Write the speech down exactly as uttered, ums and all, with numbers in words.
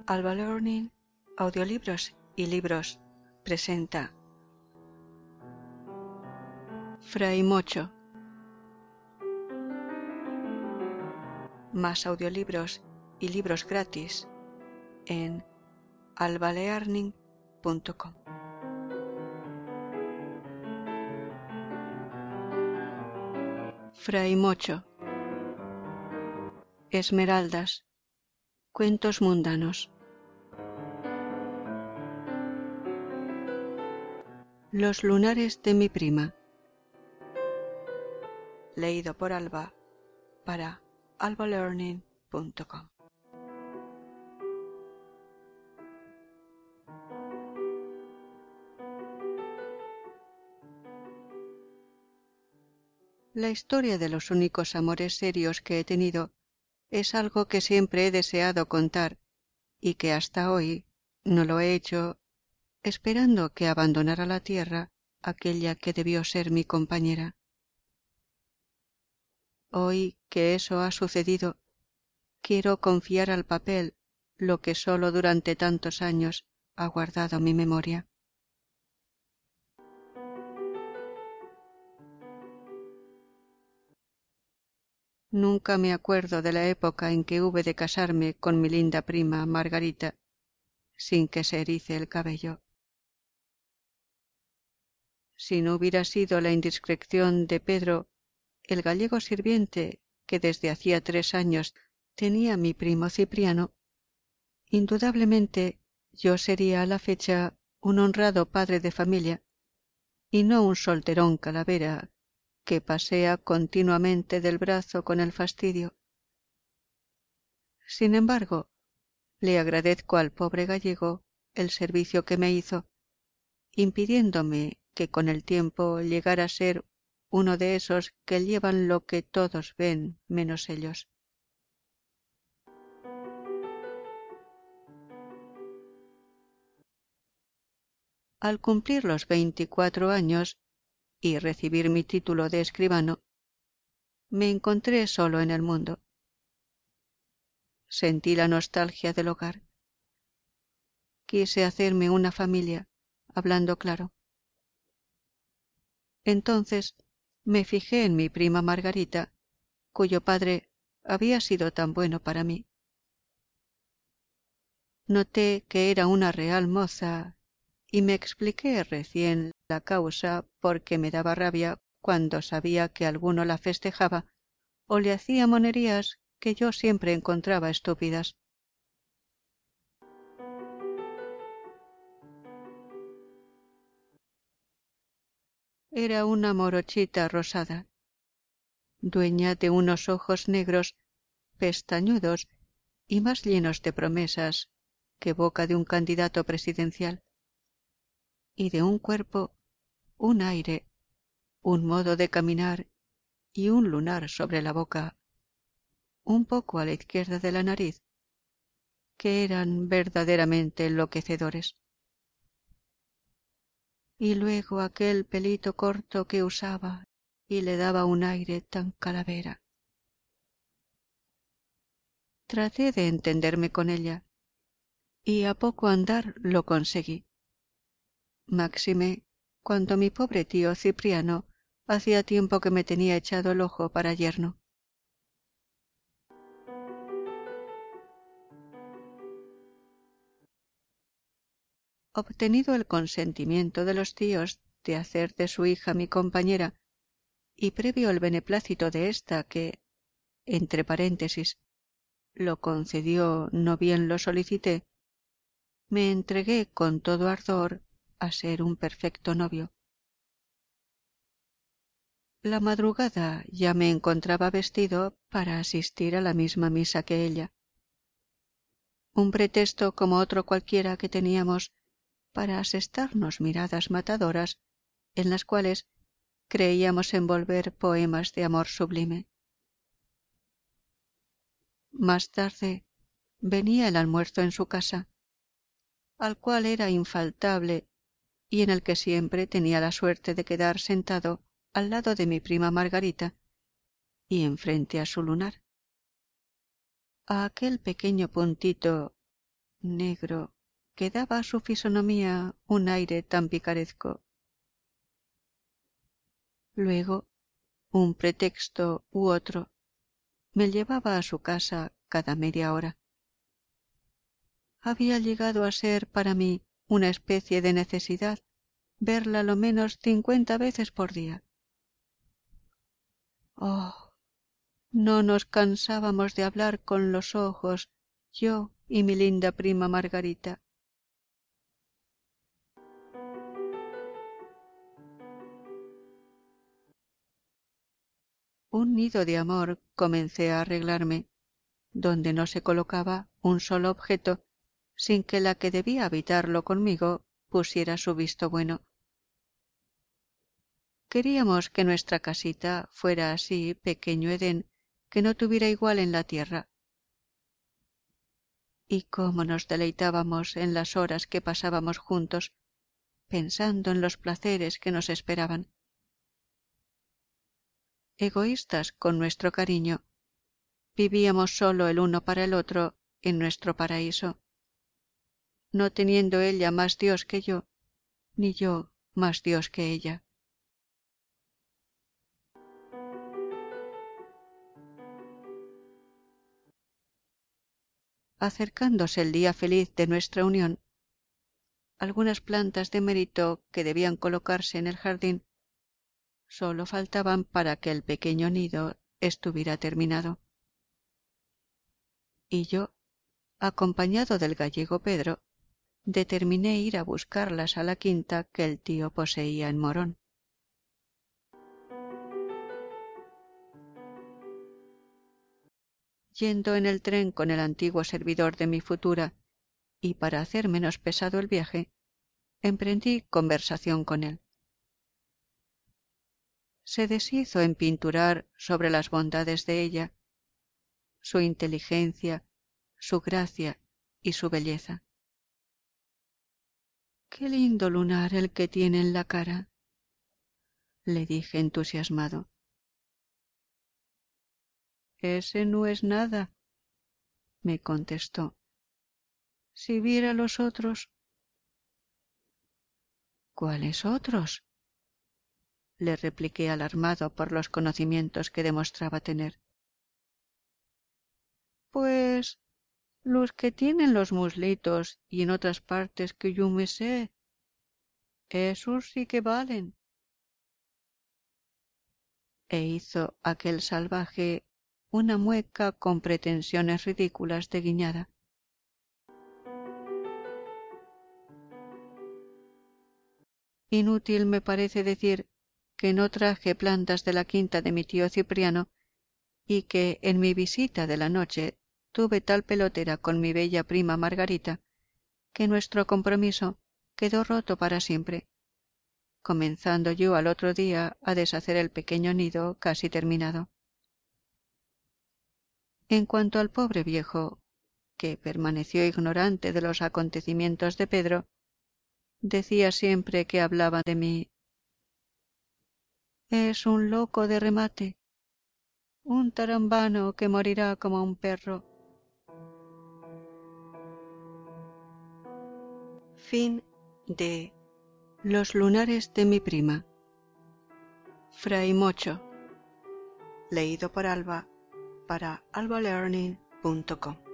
Alba Learning, Audiolibros y Libros presenta Fray Mocho. Más audiolibros y libros gratis en alba learning punto com. Fray Mocho. Esmeraldas. Cuentos mundanos. Los lunares de mi prima. Leído por Alba para alba learning punto com. La historia de los únicos amores serios que he tenido es algo que siempre he deseado contar y que hasta hoy no lo he hecho, esperando que abandonara la tierra aquella que debió ser mi compañera. Hoy que eso ha sucedido, quiero confiar al papel lo que sólo durante tantos años ha guardado mi memoria. Nunca me acuerdo de la época en que hube de casarme con mi linda prima Margarita, sin que se erice el cabello. Si no hubiera sido la indiscreción de Pedro, el gallego sirviente que desde hacía tres años tenía mi primo Cipriano, indudablemente yo sería a la fecha un honrado padre de familia, y no un solterón calavera que pasea continuamente del brazo con el fastidio. Sin embargo, le agradezco al pobre gallego el servicio que me hizo, impidiéndome que con el tiempo llegara a ser uno de esos que llevan lo que todos ven menos ellos. Al cumplir los veinticuatro años y recibir mi título de escribano, me encontré solo en el mundo. Sentí la nostalgia del hogar. Quise hacerme una familia, hablando claro. Entonces me fijé en mi prima Margarita, cuyo padre había sido tan bueno para mí. Noté que era una real moza y me expliqué recién la causa por que me daba rabia cuando sabía que alguno la festejaba o le hacía monerías que yo siempre encontraba estúpidas. Era una morochita rosada, dueña de unos ojos negros, pestañudos y más llenos de promesas que boca de un candidato presidencial, y de un cuerpo, un aire, un modo de caminar y un lunar sobre la boca, un poco a la izquierda de la nariz, que eran verdaderamente enloquecedores. Y luego aquel pelito corto que usaba y le daba un aire tan calavera. Traté de entenderme con ella, y a poco andar lo conseguí. Máxime cuando mi pobre tío Cipriano hacía tiempo que me tenía echado el ojo para yerno. Obtenido el consentimiento de los tíos de hacer de su hija mi compañera, y previo el beneplácito de ésta que, entre paréntesis, lo concedió no bien lo solicité, me entregué con todo ardor a ser un perfecto novio. La madrugada ya me encontraba vestido para asistir a la misma misa que ella. Un pretexto como otro cualquiera que teníamos para asestarnos miradas matadoras en las cuales creíamos envolver poemas de amor sublime. Más tarde venía el almuerzo en su casa, al cual era infaltable y en el que siempre tenía la suerte de quedar sentado al lado de mi prima Margarita y enfrente a su lunar. A aquel pequeño puntito negro, que daba a su fisonomía un aire tan picaresco. Luego, un pretexto u otro, me llevaba a su casa cada media hora. Había llegado a ser para mí una especie de necesidad verla lo menos cincuenta veces por día. Oh, no nos cansábamos de hablar con los ojos, yo y mi linda prima Margarita. Un nido de amor comencé a arreglarme, donde no se colocaba un solo objeto sin que la que debía habitarlo conmigo pusiera su visto bueno. Queríamos que nuestra casita fuera así pequeño Edén que no tuviera igual en la tierra. Y cómo nos deleitábamos en las horas que pasábamos juntos, pensando en los placeres que nos esperaban. Egoístas con nuestro cariño, vivíamos solo el uno para el otro en nuestro paraíso, no teniendo ella más Dios que yo, ni yo más Dios que ella. Acercándose el día feliz de nuestra unión, algunas plantas de mérito que debían colocarse en el jardín solo faltaban para que el pequeño nido estuviera terminado. Y yo, acompañado del gallego Pedro, determiné ir a buscarlas a la quinta que el tío poseía en Morón. Yendo en el tren con el antiguo servidor de mi futura, y para hacer menos pesado el viaje, emprendí conversación con él. Se deshizo en pinturar sobre las bondades de ella, su inteligencia, su gracia y su belleza. «Qué lindo lunar el que tiene en la cara», le dije entusiasmado. «Ese no es nada», me contestó. «Si viera los otros». «¿Cuáles otros?», le repliqué alarmado por los conocimientos que demostraba tener. «Pues los que tienen los muslitos y en otras partes que yo me sé. Esos sí que valen». E hizo aquel salvaje una mueca con pretensiones ridículas de guiñada. Inútil me parece decir que no traje plantas de la quinta de mi tío Cipriano y que en mi visita de la noche tuve tal pelotera con mi bella prima Margarita que nuestro compromiso quedó roto para siempre, comenzando yo al otro día a deshacer el pequeño nido casi terminado. En cuanto al pobre viejo, que permaneció ignorante de los acontecimientos de Pedro, decía siempre que hablaba de mí: «Es un loco de remate, un tarambano que morirá como un perro». Fin de Los lunares de mi prima. Fray Mocho. Leído por Alba para alba learning punto com.